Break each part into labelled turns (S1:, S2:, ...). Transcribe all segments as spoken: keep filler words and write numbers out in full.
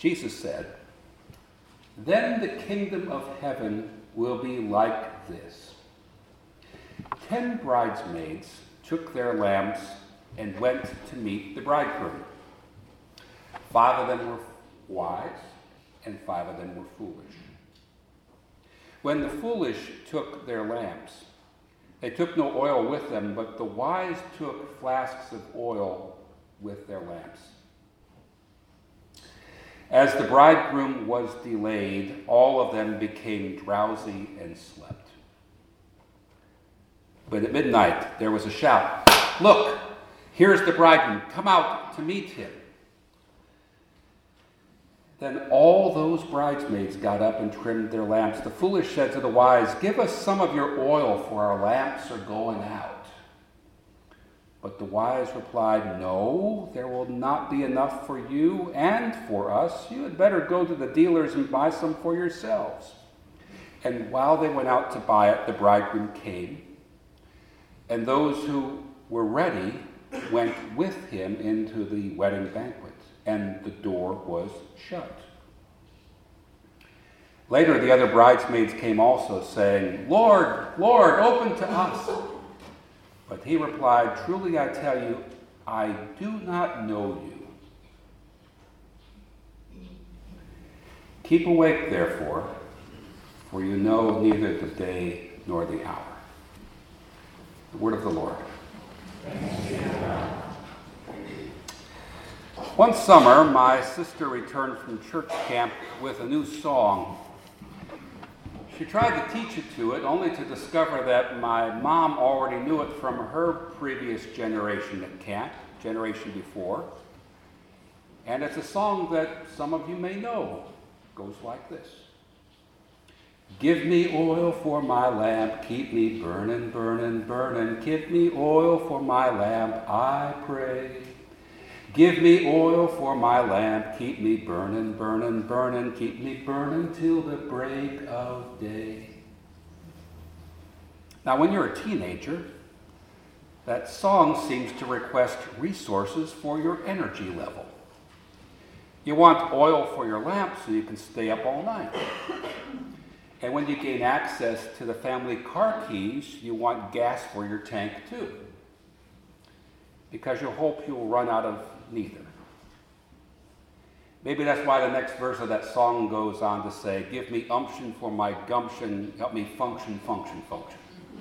S1: Jesus said, "Then the kingdom of heaven will be like this. Ten bridesmaids took their lamps and went to meet the bridegroom. Five of them were wise, and five of them were foolish. When the foolish took their lamps, they took no oil with them, but the wise took flasks of oil with their lamps. As the bridegroom was delayed, all of them became drowsy and slept. But at midnight there was a shout, 'Look, here's the bridegroom, come out to meet him.' Then all those bridesmaids got up and trimmed their lamps. The foolish said to the wise, 'Give us some of your oil, for our lamps are going out.' But the wise replied, 'No, there will not be enough for you and for us. You had better go to the dealers and buy some for yourselves.' And while they went out to buy it, the bridegroom came, and those who were ready went with him into the wedding banquet, and the door was shut. Later, the other bridesmaids came also, saying, 'Lord, Lord, open to us.' But he replied, 'Truly I tell you, I do not know you. Keep awake, therefore, for you know neither the day nor the hour.'" The word of the Lord. One summer, my sister returned from church camp with a new song. She tried to teach it to it, only to discover that my mom already knew it from her previous generation at camp, generation before. And it's a song that some of you may know. It goes like this. "Give me oil for my lamp, keep me burning, burning, burning. Give me oil for my lamp, I pray. Give me oil for my lamp, keep me burning, burning, burning. Keep me burning till the break of day." Now, when you're a teenager, that song seems to request resources for your energy level. You want oil for your lamp so you can stay up all night. And when you gain access to the family car keys, you want gas for your tank too, because you hope you'll run out of neither. Maybe that's why the next verse of that song goes on to say, "Give me umption for my gumption, help me function, function, function."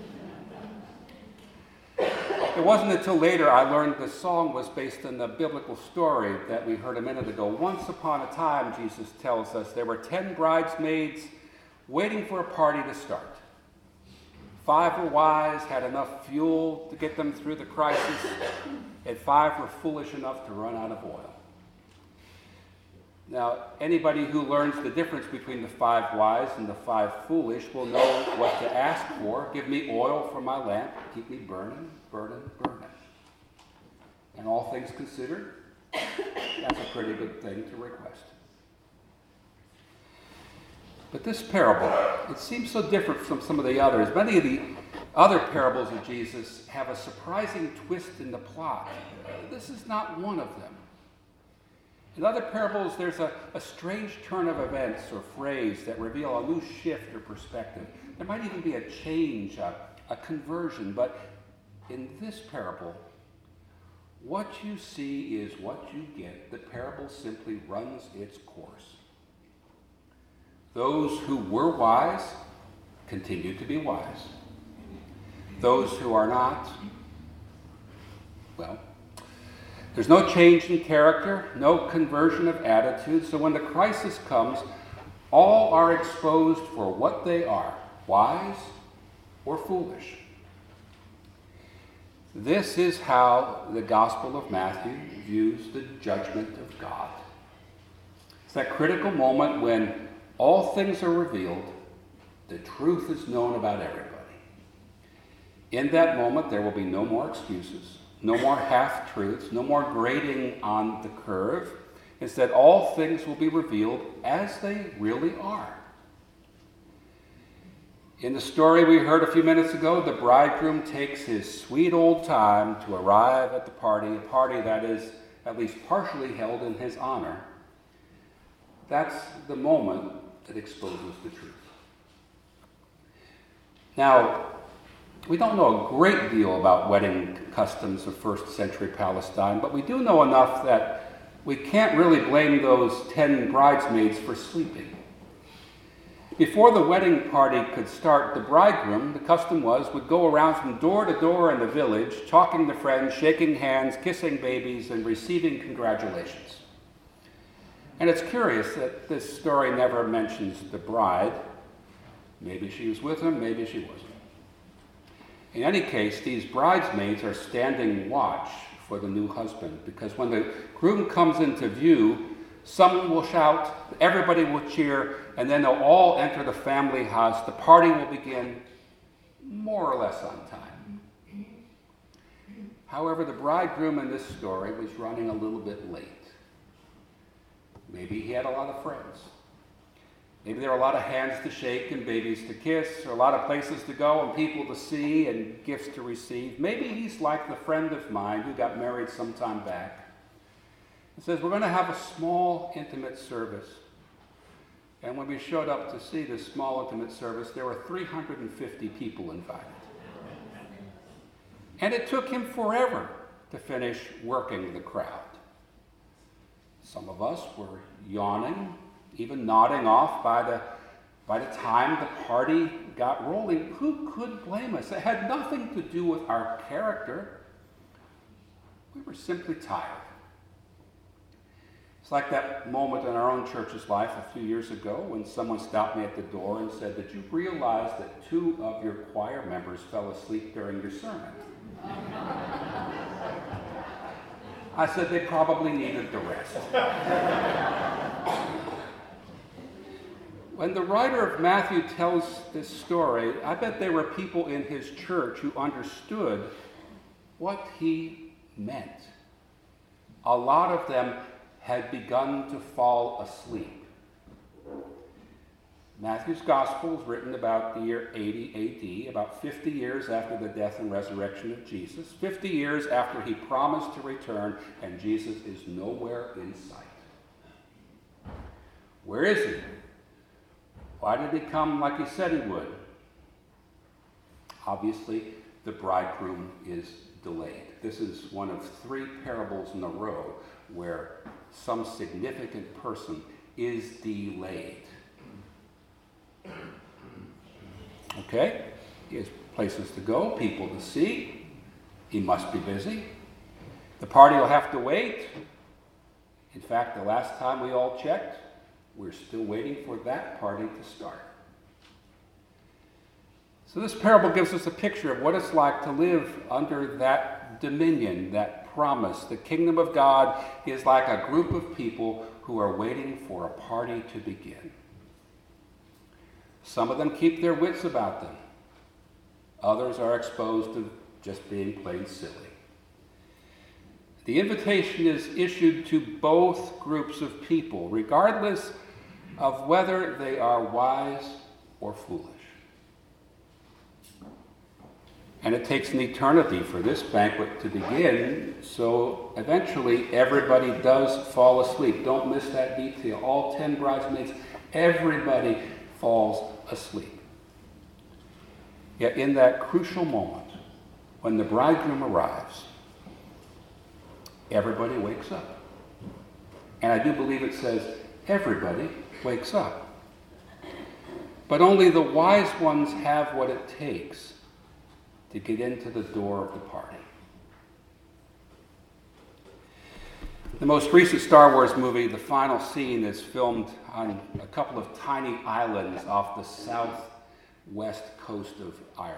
S1: It wasn't until later I learned the song was based on the biblical story that we heard a minute ago. Once upon a time, Jesus tells us, there were ten bridesmaids waiting for a party to start. Five were wise, had enough fuel to get them through the crisis, and five were foolish enough to run out of oil. Now, anybody who learns the difference between the five wise and the five foolish will know what to ask for. "Give me oil for my lamp, keep me burning, burning, burning." And all things considered, that's a pretty good thing to request. But this parable, it seems so different from some of the others. Many of the other parables of Jesus have a surprising twist in the plot. This is not one of them. In other parables, there's a, a strange turn of events or phrase that reveal a new shift or perspective. There might even be a change, a, a conversion. But in this parable, what you see is what you get. The parable simply runs its course. Those who were wise continue to be wise. Those who are not, well, there's no change in character, no conversion of attitude. So when the crisis comes, all are exposed for what they are, wise or foolish. This is how the Gospel of Matthew views the judgment of God. It's that critical moment when all things are revealed, the truth is known about everybody. In that moment, there will be no more excuses, no more half-truths, no more grading on the curve. Instead, all things will be revealed as they really are. In the story we heard a few minutes ago, the bridegroom takes his sweet old time to arrive at the party, a party that is at least partially held in his honor. that's the moment that exposes the truth. Now, we don't know a great deal about wedding customs of first century Palestine, but we do know enough that we can't really blame those ten bridesmaids for sleeping. Before the wedding party could start, the bridegroom, the custom was, would go around from door to door in the village, talking to friends, shaking hands, kissing babies, and receiving congratulations. And it's curious that this story never mentions the bride. Maybe she was with him, maybe she wasn't. In any case, these bridesmaids are standing watch for the new husband, because when the groom comes into view, someone will shout, everybody will cheer, and then they'll all enter the family house. The party will begin more or less on time. However, the bridegroom in this story was running a little bit late. Maybe he had a lot of friends. Maybe there were a lot of hands to shake and babies to kiss, or a lot of places to go and people to see and gifts to receive. Maybe he's like the friend of mine who got married some time back. He says, we're going to have a small, intimate service. And when we showed up to see this small, intimate service, there were three hundred fifty people invited. And it took him forever to finish working the crowd. Some of us were yawning, even nodding off by the, by the time the party got rolling. Who could blame us? It had nothing to do with our character. We were simply tired. It's like that moment in our own church's life a few years ago when someone stopped me at the door and said, did you realize that two of your choir members fell asleep during your sermon? I said they probably needed the rest. When the writer of Matthew tells this story, I bet there were people in his church who understood what he meant. A lot of them had begun to fall asleep. Matthew's gospel is written about the year eighty A D, about fifty years after the death and resurrection of Jesus, fifty years after he promised to return, and Jesus is nowhere in sight. Where is he? Why did he come like he said he would? Obviously, the bridegroom is delayed. This is one of three parables in a row where some significant person is delayed. Okay? He has places to go, people to see. He must be busy. The party will have to wait. In fact, the last time we all checked, we're still waiting for that party to start. So this parable gives us a picture of what it's like to live under that dominion, that promise. The kingdom of God is like a group of people who are waiting for a party to begin. Some of them keep their wits about them. Others are exposed to just being plain silly. The invitation is issued to both groups of people, regardless of whether they are wise or foolish. And it takes an eternity for this banquet to begin, so eventually everybody does fall asleep. Don't miss that detail. All ten bridesmaids, everybody falls asleep. Yet in that crucial moment, when the bridegroom arrives, everybody wakes up. And I do believe it says everybody wakes up. But only the wise ones have what it takes to get into the door of the party. The most recent Star Wars movie, the final scene, is filmed on a couple of tiny islands off the southwest coast of Ireland.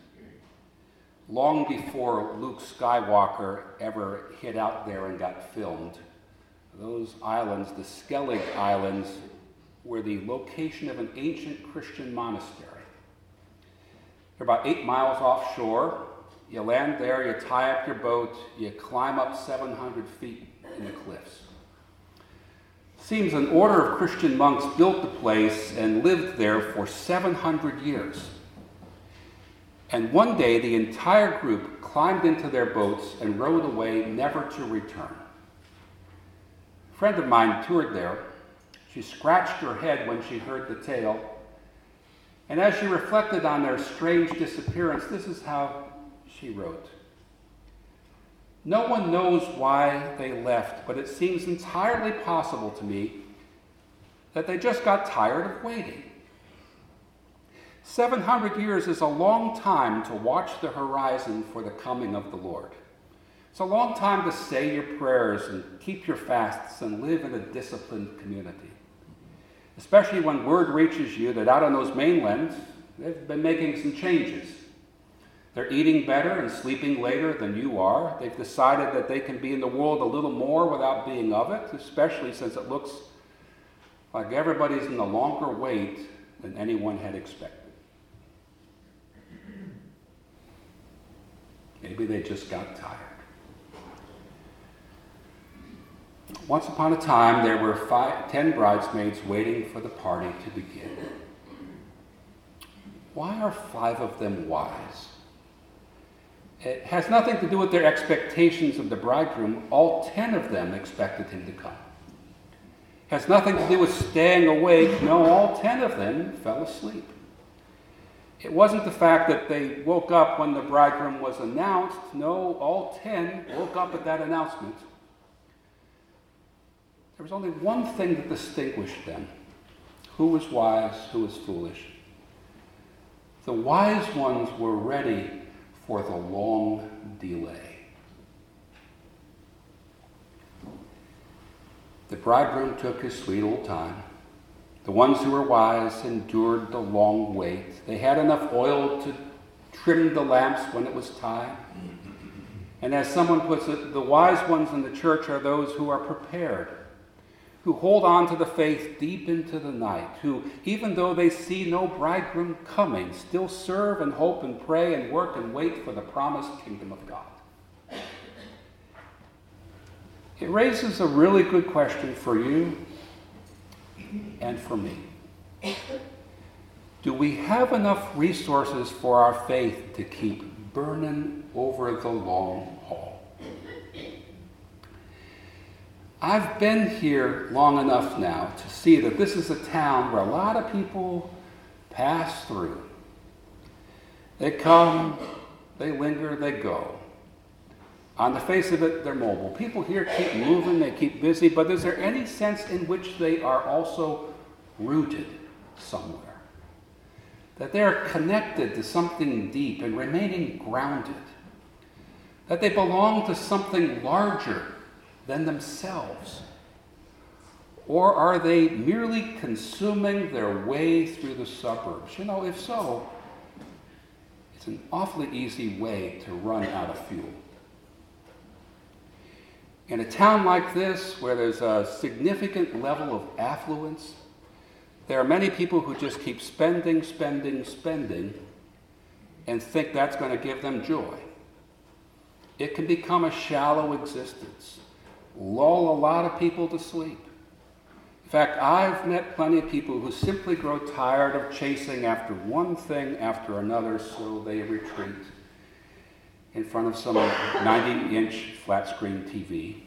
S1: Long before Luke Skywalker ever hit out there and got filmed, those islands, the Skellig Islands, were the location of an ancient Christian monastery. They're about eight miles offshore. You land there, you tie up your boat, you climb up seven hundred feet in the cliffs. Seems an order of Christian monks built the place and lived there for seven hundred years. And one day, the entire group climbed into their boats and rowed away, never to return. A friend of mine toured there, She scratched her head when she heard the tale. And as she reflected on their strange disappearance, this is how she wrote. No one knows why they left, but it seems entirely possible to me that they just got tired of waiting. seven hundred years is a long time to watch the horizon for the coming of the Lord. It's a long time to say your prayers and keep your fasts and live in a disciplined community. Especially when word reaches you that out on those mainlands, they've been making some changes. They're eating better and sleeping later than you are. They've decided that they can be in the world a little more without being of it, especially since it looks like everybody's in a longer wait than anyone had expected. Maybe they just got tired. Once upon a time, there were five, ten bridesmaids waiting for the party to begin. Why are five of them wise? It has nothing to do with their expectations of the bridegroom. All ten of them expected him to come. It has nothing to do with staying awake. No, all ten of them fell asleep. It wasn't the fact that they woke up when the bridegroom was announced. No, all ten woke up at that announcement. There was only one thing that distinguished them. Who was wise, who was foolish? The wise ones were ready for the long delay. The bridegroom took his sweet old time. The ones who were wise endured the long wait. They had enough oil to trim the lamps when it was time. And as someone puts it, the wise ones in the church are those who are prepared, who hold on to the faith deep into the night, who, even though they see no bridegroom coming, still serve and hope and pray and work and wait for the promised kingdom of God. It raises a really good question for you and for me. Do we have enough resources for our faith to keep burning over the long haul? I've been here long enough now to see that this is a town where a lot of people pass through. They come, they linger, they go. On the face of it, they're mobile. People here keep moving, they keep busy, but is there any sense in which they are also rooted somewhere? That they are connected to something deep and remaining grounded? That they belong to something larger than themselves? Or are they merely consuming their way through the suburbs? You know, if so, it's an awfully easy way to run out of fuel. In a town like this, where there's a significant level of affluence, there are many people who just keep spending, spending, spending, and think that's going to give them joy. It can become a shallow existence, lull a lot of people to sleep. In fact, I've met plenty of people who simply grow tired of chasing after one thing after another, so they retreat in front of some ninety-inch flat-screen T V.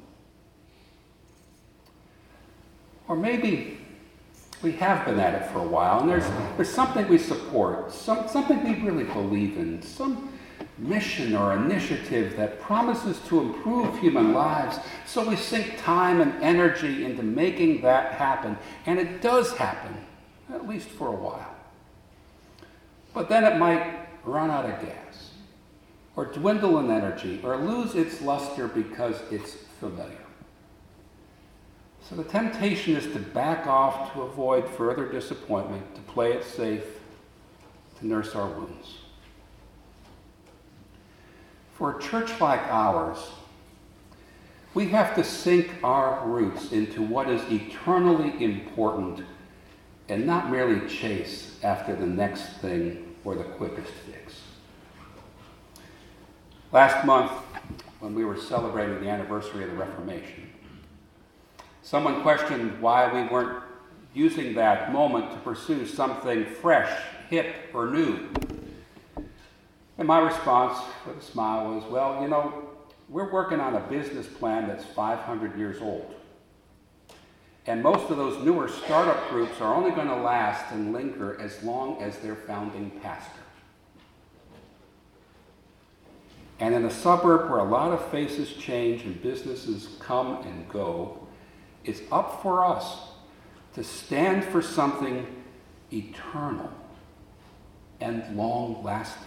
S1: Or maybe we have been at it for a while, and there's, there's something we support, some, something we really believe in, some mission or initiative that promises to improve human lives, so we sink time and energy into making that happen. And it does happen, at least for a while. But then it might run out of gas, or dwindle in energy, or lose its luster because it's familiar. So the temptation is to back off to avoid further disappointment, to play it safe, to nurse our wounds. For a church like ours, we have to sink our roots into what is eternally important and not merely chase after the next thing or the quickest fix. Last month, when we were celebrating the anniversary of the Reformation, someone questioned why we weren't using that moment to pursue something fresh, hip, or new. And my response with a smile was, well, you know, we're working on a business plan that's five hundred years old. And most of those newer startup groups are only going to last and linger as long as their founding pastor. And in a suburb where a lot of faces change and businesses come and go, it's up for us to stand for something eternal and long-lasting.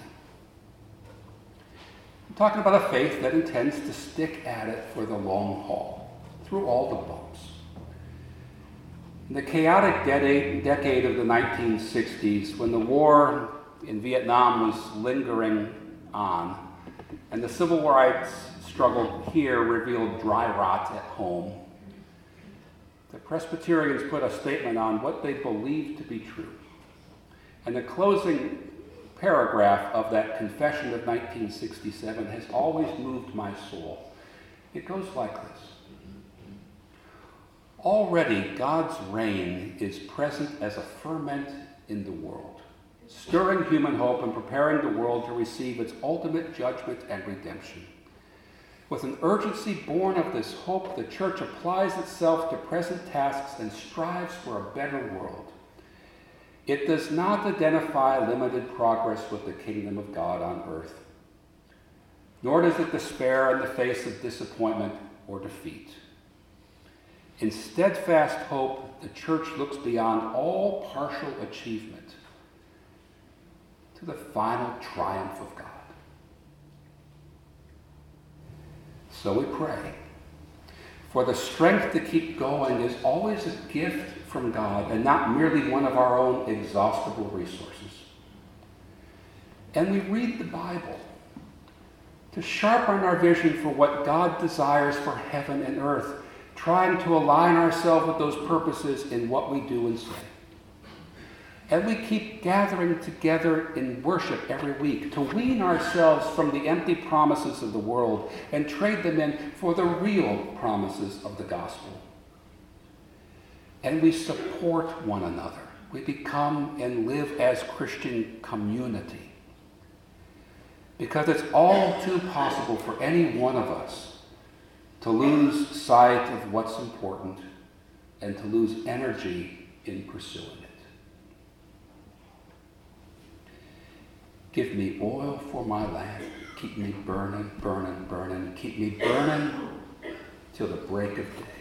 S1: I'm talking about a faith that intends to stick at it for the long haul, through all the bumps. In the chaotic decade, decade of the nineteen sixties, when the war in Vietnam was lingering on, and the civil rights struggle here revealed dry rot at home, the Presbyterians put a statement on what they believed to be true. And the closing paragraph of that confession of nineteen sixty-seven has always moved my soul. It goes like this. Already God's reign is present as a ferment in the world, stirring human hope and preparing the world to receive its ultimate judgment and redemption. With an urgency born of this hope, the church applies itself to present tasks and strives for a better world. It does not identify limited progress with the kingdom of God on earth, nor does it despair in the face of disappointment or defeat. In steadfast hope, the church looks beyond all partial achievement to the final triumph of God. So we pray. For the strength to keep going is always a gift from God and not merely one of our own exhaustible resources. And we read the Bible to sharpen our vision for what God desires for heaven and earth, trying to align ourselves with those purposes in what we do and say. And we keep gathering together in worship every week to wean ourselves from the empty promises of the world and trade them in for the real promises of the gospel. And we support one another. We become and live as Christian community. Because it's all too possible for any one of us to lose sight of what's important and to lose energy in pursuing it. Give me oil for my lamp. Keep me burning, burning, burning. Keep me burning till the break of day.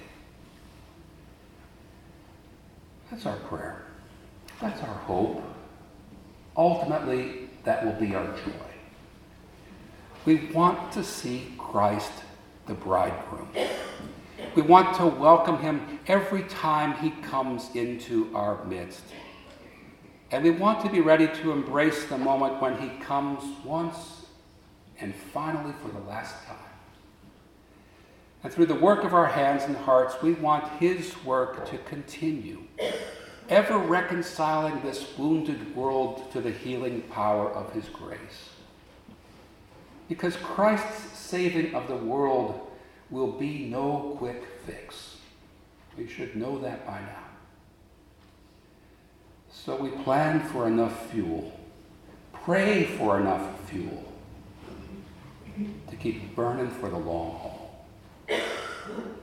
S1: That's our prayer. That's our hope. Ultimately, that will be our joy. We want to see Christ, the bridegroom. We want to welcome him every time he comes into our midst. And we want to be ready to embrace the moment when he comes once and finally for the last time. And through the work of our hands and hearts, we want his work to continue, ever reconciling this wounded world to the healing power of his grace. Because Christ's saving of the world will be no quick fix. We should know that by now. So we plan for enough fuel, pray for enough fuel to keep burning for the long haul.